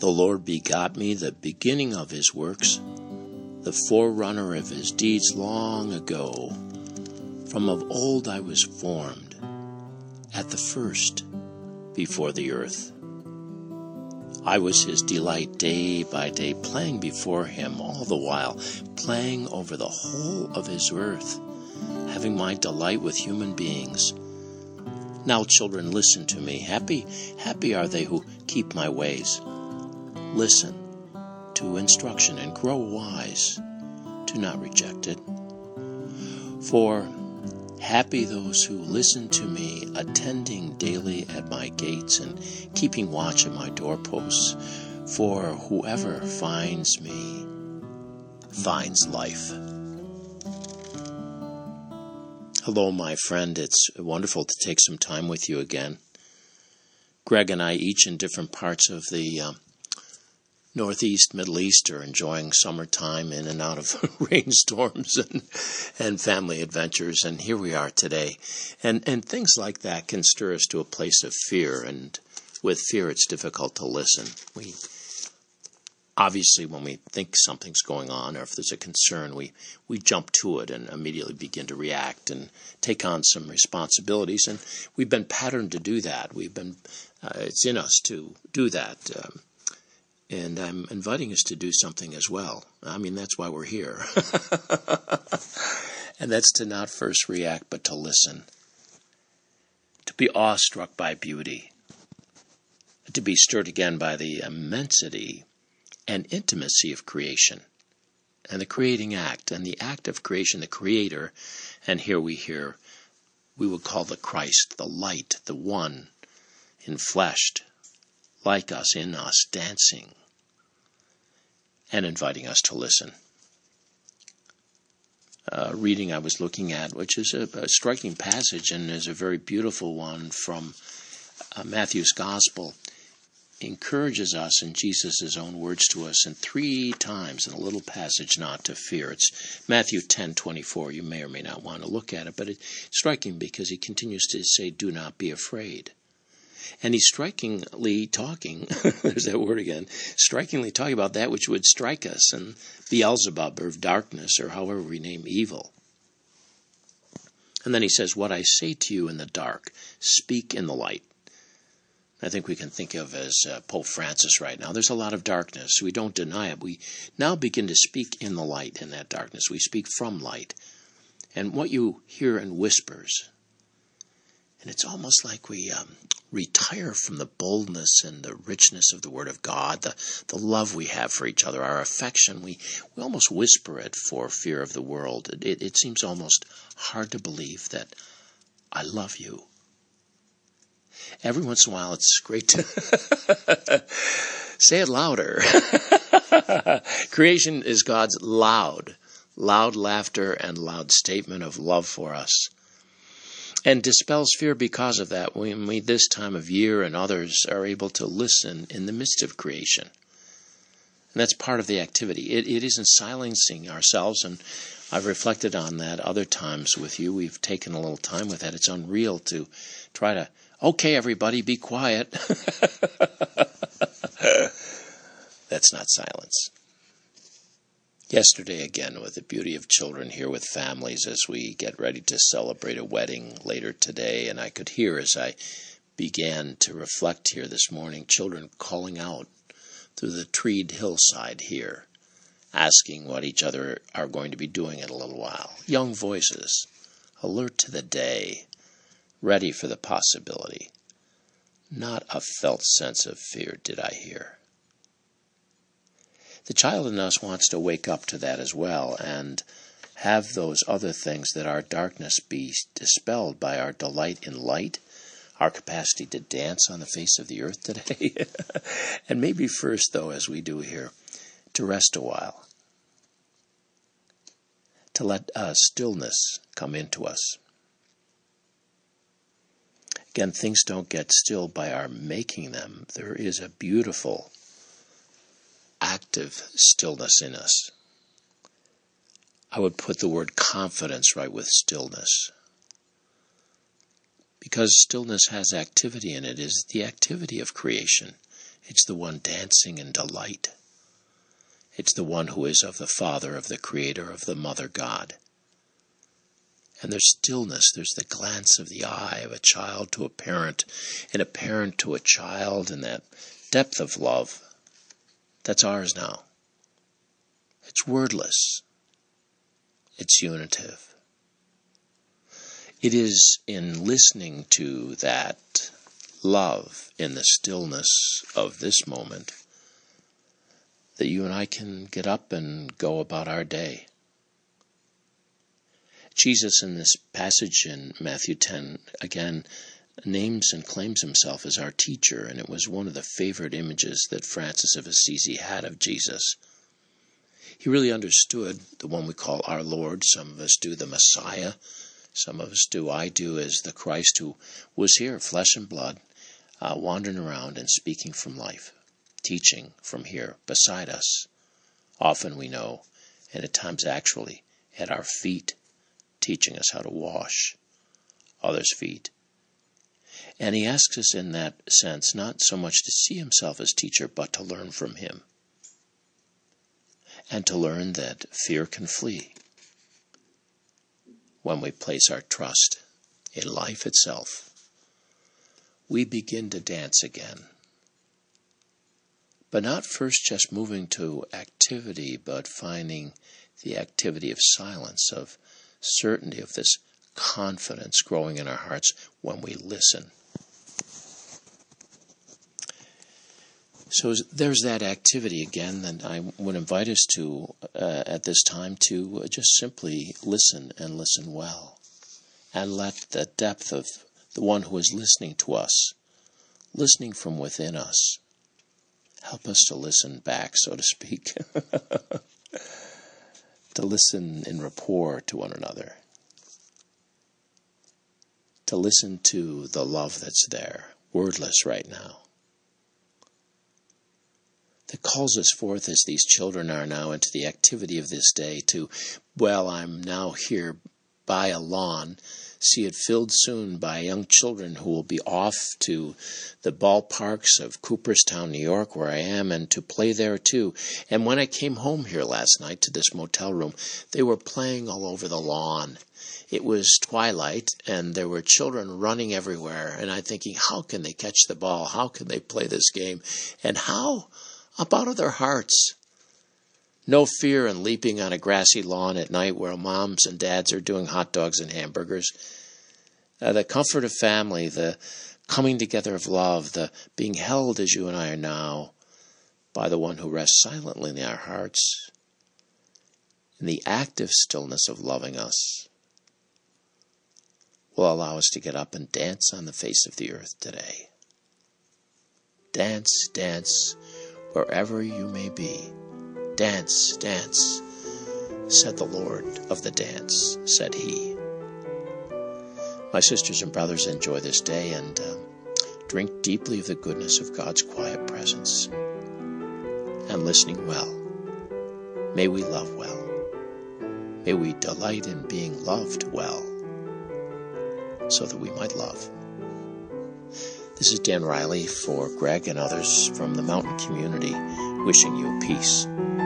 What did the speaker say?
The Lord begot me, the beginning of his works, the forerunner of his deeds long ago. From of old I was formed, at the first, before the earth. I was his delight day by day, playing before him all the while, playing over the whole of his earth, having my delight with human beings. Now, children, listen to me. Happy are they who keep my ways. Listen to instruction and grow wise. Do not reject it. For happy those who listen to me, attending daily at my gates and keeping watch at my doorposts. For whoever finds me finds life. Hello, my friend. It's wonderful to take some time with you again. Greg and I, each in different parts of the Northeast, Middle East, are enjoying summertime in and out of rainstorms and family adventures. And here we are today. And things like that can stir us to a place of fear. And with fear, it's difficult to listen. Obviously, when we think something's going on or if there's a concern, we jump to it and immediately begin to react and take on some responsibilities. And we've been patterned to do that. It's in us to do that. And I'm inviting us to do something as well. I mean, that's why we're here. And that's to not first react, but to listen. To be awestruck by beauty. To be stirred again by the immensity and intimacy of creation. And the creating act. And the act of creation, the Creator. And here we would call the Christ, the light, the one, enfleshed, like us, in us, dancing, and inviting us to listen. Reading I was looking at, which is a striking passage and is a very beautiful one from Matthew's Gospel, encourages us in Jesus' own words to us, and 3 times in a little passage not to fear. It's Matthew 10:24. You may or may not want to look at it, but it's striking because he continues to say, do not be afraid. And he's strikingly talking, there's that word again, strikingly talking about that which would strike us, and Beelzebub, or darkness, or however we name evil. And then he says, what I say to you in the dark, speak in the light. I think we can think of as Pope Francis right now. There's a lot of darkness. We don't deny it. We now begin to speak in the light, in that darkness. We speak from light. And what you hear in whispers, and it's almost like we retire from the boldness and the richness of the Word of God, the love we have for each other, our affection. We almost whisper it for fear of the world. It seems almost hard to believe that I love you. Every once in a while, it's great to say it louder. Creation is God's loud laughter and loud statement of love for us. And dispels fear because of that. We this time of year and others are able to listen in the midst of creation. And that's part of the activity. It isn't silencing ourselves, and I've reflected on that other times with you. We've taken a little time with that. It's unreal to try to, okay, everybody, be quiet. That's not silence. Yesterday, again, with the beauty of children here with families as we get ready to celebrate a wedding later today, and I could hear as I began to reflect here this morning, children calling out through the treed hillside here, asking what each other are going to be doing in a little while. Young voices, alert to the day, ready for the possibility. Not a felt sense of fear did I hear. The child in us wants to wake up to that as well and have those other things that our darkness be dispelled by our delight in light, our capacity to dance on the face of the earth today. And maybe first, though, as we do here, to rest a while, to let stillness come into us. Again, things don't get still by our making them. There is a beautiful active stillness in us. I would put the word confidence right with stillness. Because stillness has activity in it, is the activity of creation. It's the one dancing in delight. It's the one who is of the Father, of the Creator, of the Mother God. And there's stillness, there's the glance of the eye of a child to a parent, and a parent to a child, and that depth of love. That's ours now. It's wordless. It's unitive. It is in listening to that love in the stillness of this moment that you and I can get up and go about our day. Jesus in this passage in Matthew 10, again, names and claims himself as our teacher, and it was one of the favorite images that Francis of Assisi had of Jesus. He really understood the one we call our Lord. Some of us do the Messiah. Some of us do, I do, as the Christ who was here, flesh and blood, wandering around and speaking from life, teaching from here beside us. Often we know, and at times actually, at our feet, teaching us how to wash others' feet. And he asks us in that sense not so much to see himself as teacher, but to learn from him. And to learn that fear can flee when we place our trust in life itself. We begin to dance again. But not first just moving to activity, but finding the activity of silence, of certainty, of this confidence growing in our hearts when we listen. So there's that activity again that I would invite us to at this time to just simply listen and listen well. And let the depth of the one who is listening to us, listening from within us, help us to listen back, so to speak. To listen in rapport to one another. To listen to the love that's there, wordless right now. That calls us forth as these children are now into the activity of this day to, well, I'm now here by a lawn, see it filled soon by young children who will be off to the ballparks of Cooperstown, New York, where I am, and to play there too. And when I came home here last night to this motel room, they were playing all over the lawn. It was twilight, and there were children running everywhere, and I'm thinking, how can they catch the ball? How can they play this game? And how up out of their hearts? No fear in leaping on a grassy lawn at night where moms and dads are doing hot dogs and hamburgers. The comfort of family, the coming together of love, the being held as you and I are now by the one who rests silently in our hearts, in the active stillness of loving us, will allow us to get up and dance on the face of the earth today. Dance, dance, wherever you may be. Dance, dance, said the Lord of the dance, said he. My sisters and brothers, enjoy this day and drink deeply of the goodness of God's quiet presence. And listening well, may we love well. May we delight in being loved well, so that we might love. This is Dan Riley for Greg and others from the Mountain Community, wishing you peace.